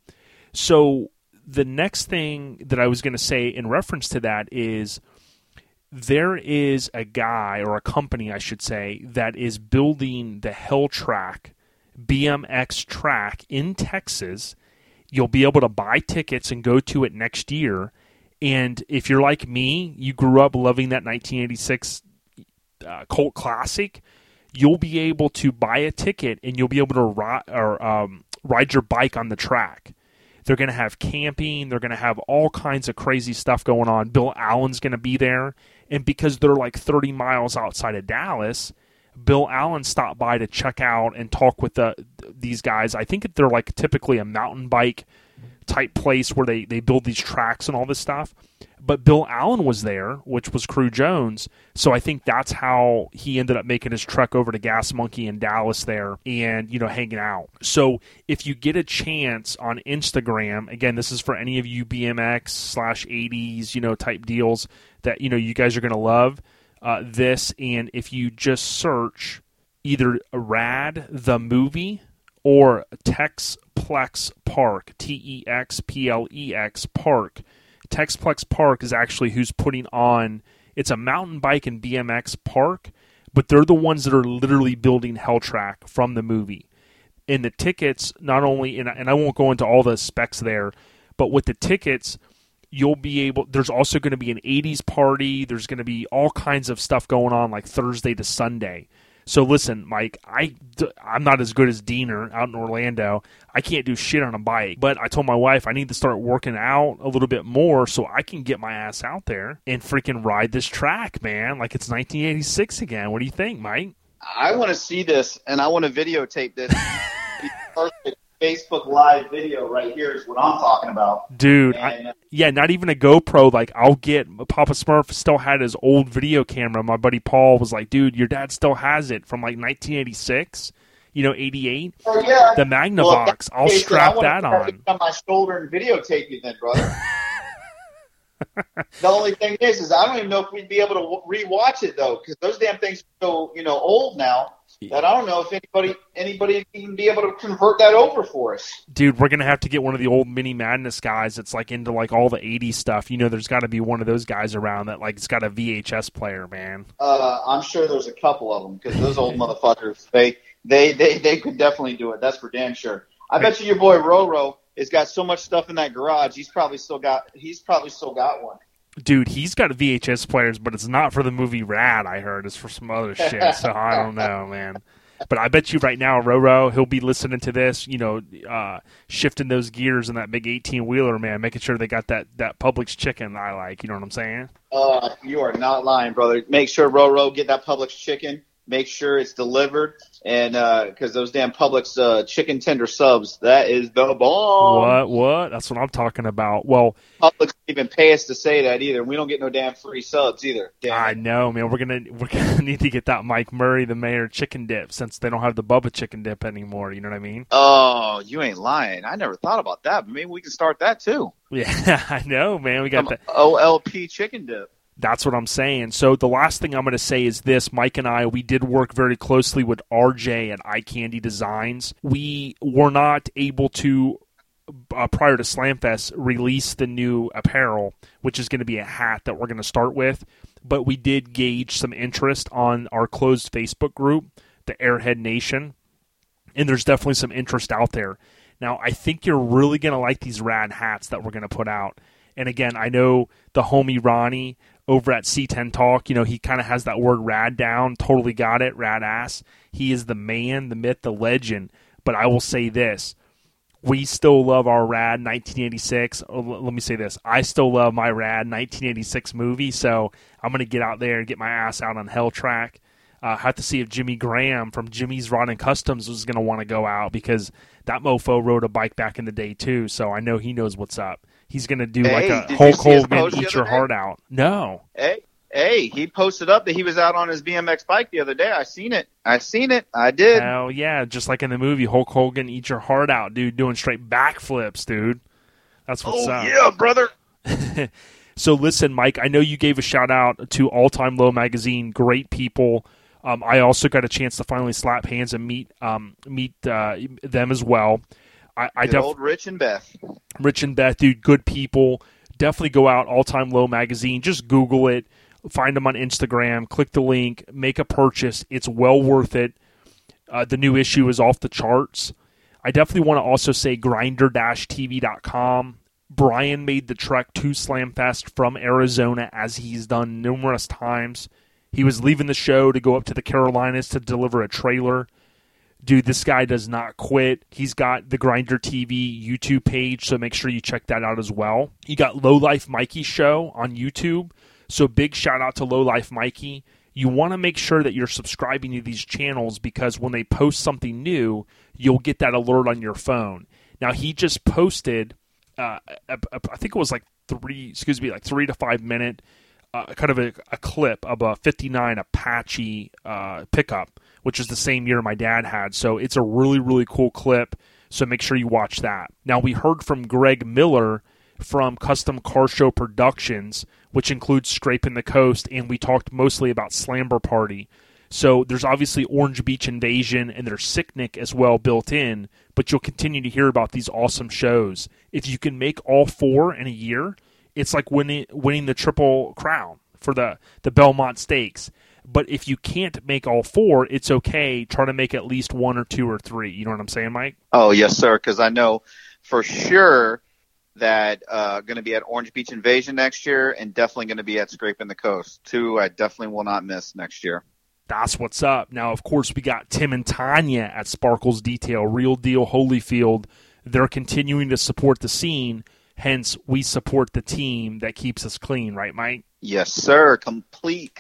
So the next thing that I was going to say in reference to that is, there is a guy, or a company, I should say, that is building the Hell Track BMX track in Texas. You'll be able to buy tickets and go to it next year. And if you're like me, you grew up loving that 1986 cult classic, you'll be able to buy a ticket and you'll be able to ride your bike on the track. They're going to have camping. They're going to have all kinds of crazy stuff going on. Bill Allen's going to be there. And because they're like 30 miles outside of Dallas, Bill Allen stopped by to check out and talk with these guys. I think they're like typically a mountain bike type place where they build these tracks and all this stuff. But Bill Allen was there, which was Crew Jones. So I think that's how he ended up making his trek over to Gas Monkey in Dallas there and, hanging out. So if you get a chance on Instagram, again, this is for any of you BMX/80s, type deals that, you guys are going to love this. And if you just search either Rad, the movie, or Texplex Park, TEXPLEX Park, Texplex Park is actually who's putting on, it's a mountain bike and BMX park, but they're the ones that are literally building Hell Track from the movie. And the tickets, not only, and I won't go into all the specs there, but with the tickets, you'll be able, there's also going to be an 80s party, there's going to be all kinds of stuff going on like Thursday to Sunday. So listen, Mike, I'm not as good as Diener out in Orlando. I can't do shit on a bike. But I told my wife I need to start working out a little bit more so I can get my ass out there and freaking ride this track, man. Like it's 1986 again. What do you think, Mike? I want to see this, and I want to videotape this. Perfect Facebook Live video right here is what I'm talking about. Dude, not even a GoPro. Like, I'll get, Papa Smurf still had his old video camera. My buddy Paul was like, dude, your dad still has it from like 1986, 88. Oh, yeah. The Magnavox. I'll strap that on. On my shoulder and videotape you then, brother. The only thing is I don't even know if we'd be able to rewatch it, though, because those damn things are so, old now. That I don't know if anybody can be able to convert that over for us. Dude, we're going to have to get one of the old Mini Madness guys that's like into like all the 80s stuff. There's got to be one of those guys around that like it's got a VHS player, man. I'm sure there's a couple of them because those old motherfuckers, they could definitely do it. That's for damn sure. I bet you your boy Roro has got so much stuff in that garage. He's probably still got one. Dude, he's got VHS players, but it's not for the movie Rad, I heard. It's for some other shit, so I don't know, man. But I bet you right now, Roro, he'll be listening to this, shifting those gears in that big 18-wheeler, man, making sure they got that Publix chicken I like, you know what I'm saying? You are not lying, brother. Make sure, Roro, get that Publix chicken, make sure it's delivered. And because those damn Publix chicken tender subs, that is the bomb. What? That's what I'm talking about. Well, Publix didn't even pay us to say that either. We don't get no damn free subs either. I know, man. We're gonna need to get that Mike Murray, the mayor chicken dip, since they don't have the Bubba chicken dip anymore. You know what I mean? Oh, you ain't lying. I never thought about that, but maybe we can start that too. Yeah, I know, man. We got the OLP chicken dip. That's what I'm saying. So the last thing I'm going to say is this. Mike and I, we did work very closely with RJ at Eye Candy Designs. We were not able to, prior to SlamFest, release the new apparel, which is going to be a hat that we're going to start with. But we did gauge some interest on our closed Facebook group, the Airhead Nation. And there's definitely some interest out there. Now, I think you're really going to like these rad hats that we're going to put out. And again, I know the homie Ronnie over at C10 Talk, he kind of has that word rad down. Totally got it. Rad ass. He is the man, the myth, the legend. But I will say this. We still love our rad 1986. Let me say this. I still love my rad 1986 movie. So I'm going to get out there and get my ass out on Hell Track. Have to see if Jimmy Graham from Jimmy's Rod and Customs was going to want to go out, because that mofo rode a bike back in the day too. So I know he knows what's up. He's going to do like a Hulk Hogan eat your heart out. No. Hey, he posted up that he was out on his BMX bike the other day. I seen it. I did. Hell yeah. Just like in the movie, Hulk Hogan eat your heart out, dude, doing straight backflips, dude. That's what's up. Oh, yeah, brother. So listen, Mike, I know you gave a shout out to All Time Low Magazine. Great people. I also got a chance to finally slap hands and meet them as well. Old Rich and Beth. Rich and Beth, dude, good people. Definitely go out, All Time Low Magazine. Just Google it. Find them on Instagram. Click the link. Make a purchase. It's well worth it. The new issue is off the charts. I definitely want to also say grinder-tv.com. Brian made the trek to SlamFest from Arizona, as he's done numerous times. He was leaving the show to go up to the Carolinas to deliver a trailer. Dude, this guy does not quit. He's got the Grinder TV YouTube page, so make sure you check that out as well. You got Low Life Mikey show on YouTube, so big shout out to Low Life Mikey. You want to make sure that you're subscribing to these channels, because when they post something new, you'll get that alert on your phone. Now, he just posted, I think it was like 3 to 5 minute kind of a clip of a 59 Apache pickup, which is the same year my dad had. So it's a really, really cool clip. So make sure you watch that. Now, we heard from Greg Miller from Custom Car Show Productions, which includes Scraping the Coast, and we talked mostly about Slamber Party. So there's obviously Orange Beach Invasion, and there's Sicknick as well built in, but you'll continue to hear about these awesome shows. If you can make all 4 in a year, it's like winning the Triple Crown for the Belmont Stakes. But if you can't make all 4, it's okay. Try to make at least 1 or 2 or 3. You know what I'm saying, Mike? Oh, yes, sir, because I know for sure that going to be at Orange Beach Invasion next year, and definitely going to be at Scraping the Coast. 2 I definitely will not miss next year. That's what's up. Now, of course, we got Tim and Tanya at Sparkles Detail, Real Deal Holyfield. They're continuing to support the scene. Hence, we support the team that keeps us clean, right, Mike? Yes, sir. Complete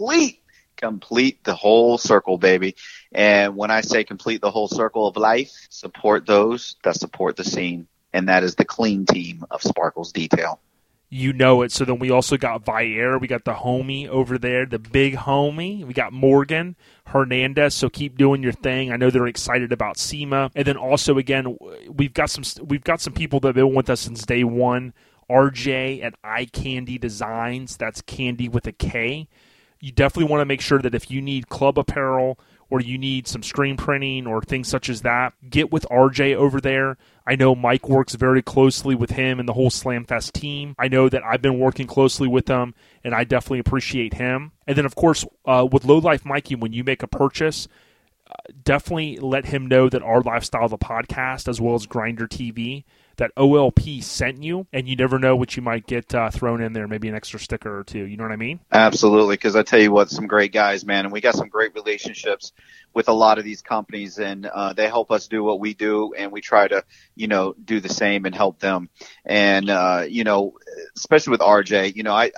the whole circle, baby. And when I say complete the whole circle of life, support those that support the scene. And that is the clean team of Sparkles Detail. You know it. So then we also got Viera. We got the homie over there, the big homie. We got Morgan Hernandez. So keep doing your thing. I know they're excited about SEMA. And then also, again, we've got some people that have been with us since day one. RJ at Eye Candy Designs. That's Candy with a K. You definitely want to make sure that if you need club apparel or you need some screen printing or things such as that, get with RJ over there. I know Mike works very closely with him and the whole SlamFest team. I know that I've been working closely with them, and I definitely appreciate him. And then, of course, with Low Life Mikey, when you make a purchase, definitely let him know that Our Lifestyle, the podcast, as well as Grinder TV, that OLP sent you, and you never know what you might get thrown in there, maybe an extra sticker or 2. You know what I mean? Absolutely, because I tell you what, some great guys, man, and we got some great relationships with a lot of these companies, and they help us do what we do, and we try to, do the same and help them. And, especially with RJ,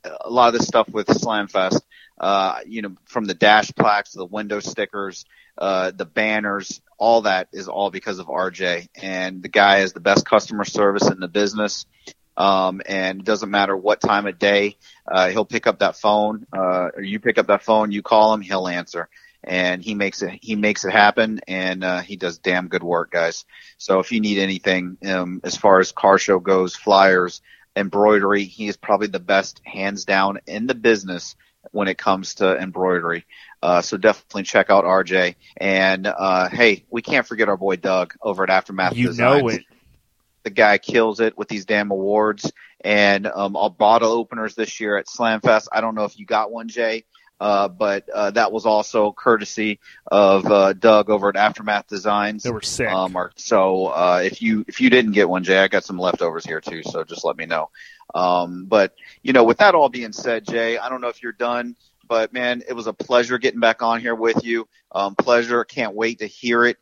a lot of this stuff with SlamFest, from the dash plaques to the window stickers, the banners, all that is all because of RJ. And the guy has the best customer service in the business. And it doesn't matter what time of day, he'll pick up that phone, or you pick up that phone, you call him, he'll answer. And he makes it happen, and he does damn good work, guys. So if you need anything, as far as car show goes, flyers, embroidery, he is probably the best, hands down, in the business when it comes to embroidery. So definitely check out RJ. And hey, we can't forget our boy Doug over at Aftermath Designs. Know it. The guy kills it with these damn awards. And all bottle openers this year at SlamFest. I don't know if you got one, Jay. But that was also courtesy of Doug over at Aftermath Designs. They were sick. So if you didn't get one, Jay, I got some leftovers here too, so just let me know. But with that all being said, Jay, I don't know if you're done, but man, it was a pleasure getting back on here with you. Pleasure. Can't wait to hear it.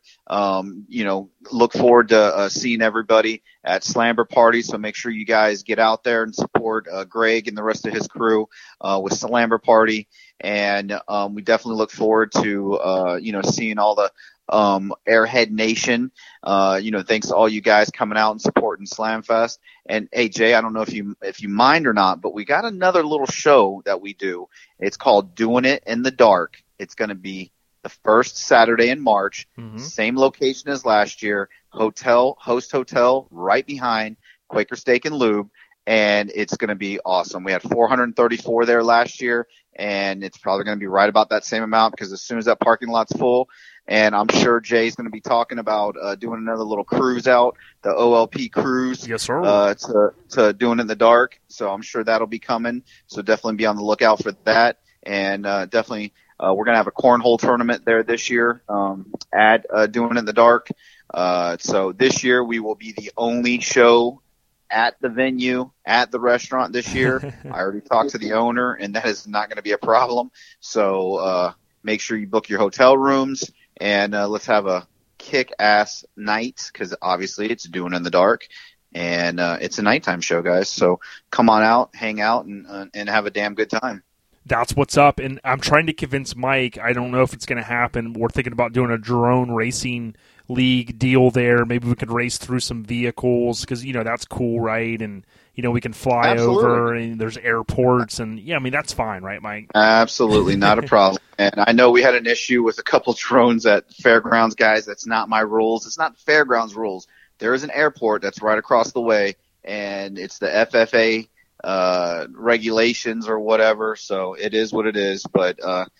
Look forward to seeing everybody at Slamber Party. So make sure you guys get out there and support Greg and the rest of his crew with Slamber Party. And we definitely look forward to seeing all the Airhead Nation. Thanks to all you guys coming out and supporting SlamFest. And hey, Jay, I don't know if you mind or not, but we got another little show that we do. It's called Doing It in the Dark. It's going to be the first Saturday in March, same location as last year, Host Hotel right behind Quaker Steak and Lube, and it's going to be awesome. We had 434 there last year, and it's probably going to be right about that same amount because as soon as that parking lot's full, and I'm sure Jay's going to be talking about doing another little cruise out, the OLP cruise. Yes, sir. To Doing It in the Dark. So I'm sure that'll be coming. So definitely be on the lookout for that. And definitely we're going to have a cornhole tournament there this year at Doing It in the Dark. So this year we will be the only show at the venue, at the restaurant this year. I already talked to the owner, and that is not going to be a problem. So make sure you book your hotel rooms. And let's have a kick-ass night because obviously it's Doing It in the Dark, and it's a nighttime show, guys. So come on out, hang out, and have a damn good time. That's what's up. And I'm trying to convince Mike. I don't know if it's going to happen. We're thinking about doing a drone racing league deal there. Maybe we could race through some vehicles because, that's cool, right? And, we can fly Absolutely. over and there's airports. And, that's fine, right, Mike? Absolutely, not a problem. And I know we had an issue with a couple drones at Fairgrounds, guys. That's not my rules. It's not the Fairgrounds rules. There is an airport that's right across the way, and it's the FFA regulations or whatever. So it is what it is. But,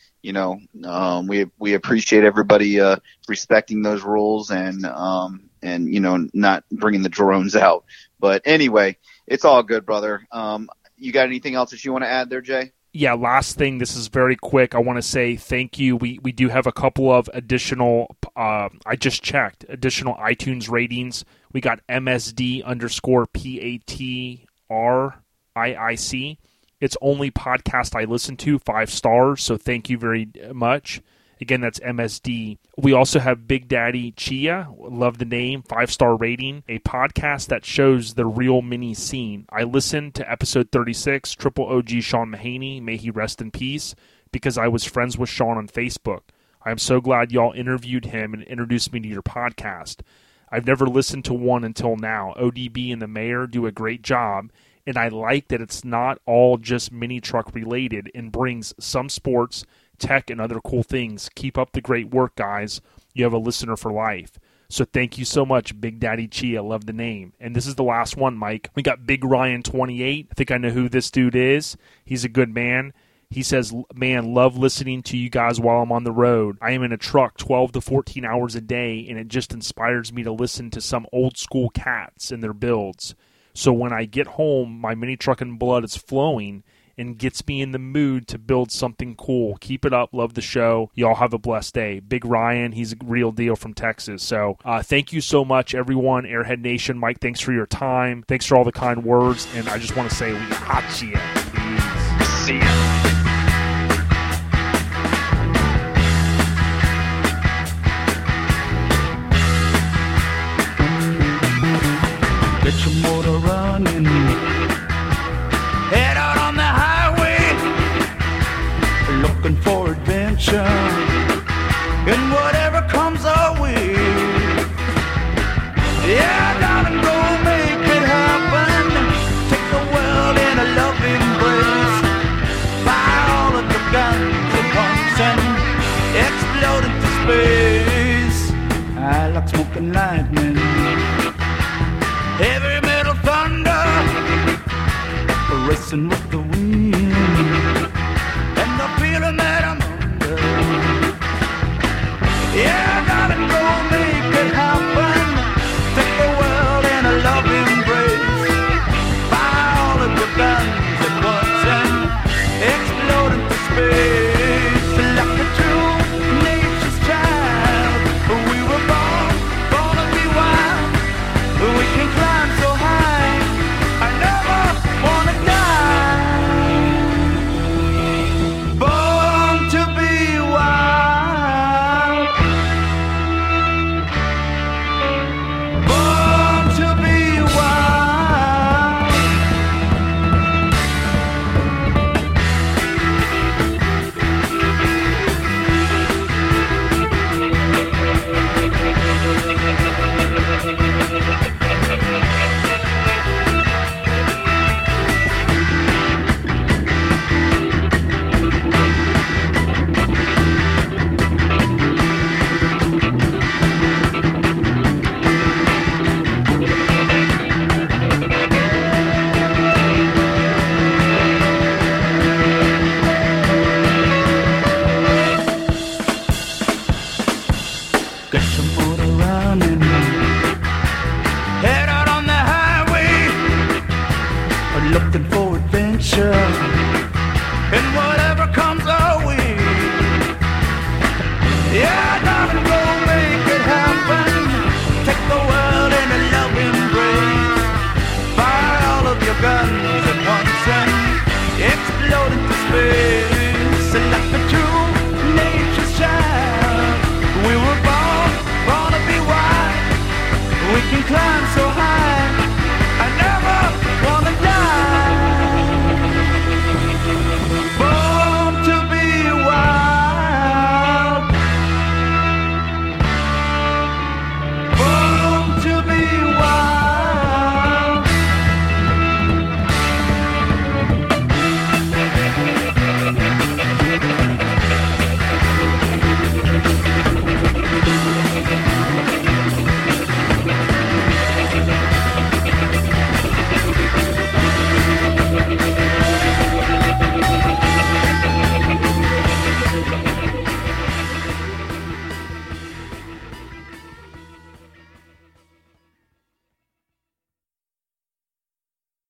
we appreciate everybody respecting those rules and not bringing the drones out. But anyway, it's all good, brother. You got anything else that you want to add there, Jay? Yeah, last thing. This is very quick. I want to say thank you. We do have a couple of additional, I just checked, additional iTunes ratings. We got MSD_PATRIIC. It's only podcast I listen to, 5 stars, so thank you very much. Again, that's MSD. We also have Big Daddy Chia, love the name, 5-star rating, a podcast that shows the real mini scene. I listened to episode 36, Triple OG Sean Mahaney, may he rest in peace, because I was friends with Sean on Facebook. I am so glad y'all interviewed him and introduced me to your podcast. I've never listened to one until now. ODB and the mayor do a great job, and I like that it's not all just mini truck related and brings some sports, tech, and other cool things. Keep up the great work, guys. You have a listener for life. So thank you so much, Big Daddy Chia. Love the name. And this is the last one, Mike. We got Big Ryan 28. I think I know who this dude is. He's a good man. He says, man, love listening to you guys while I'm on the road. I am in a truck 12 to 14 hours a day, and it just inspires me to listen to some old school cats and their builds. So when I get home, my mini trucking blood is flowing and gets me in the mood to build something cool. Keep it up. Love the show. Y'all have a blessed day. Big Ryan, he's a real deal from Texas. So thank you so much, everyone. Airhead Nation. Mike, thanks for your time. Thanks for all the kind words. And I just want to say, we got you. Peace. See ya. Get your motor running. Head out on the highway. looking for adventure and whatever comes our way. Yeah, darling, go make it happen. Take the world in a loving embrace. Fire all of the guns at once and explode into space. I like smoking lightning.